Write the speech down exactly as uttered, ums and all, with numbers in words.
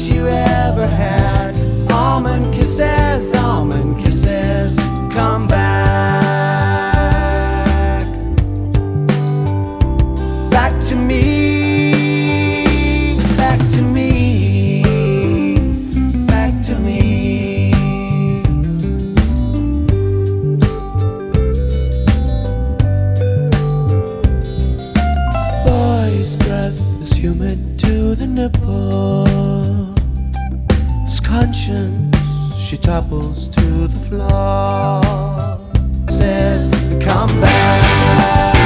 you ever had. Almond kisses, almond kisses, come back. Back to me, back to me, back to me. Boy's breath is humid to the nipple. His conscience, she topples to the floor. Says, come back.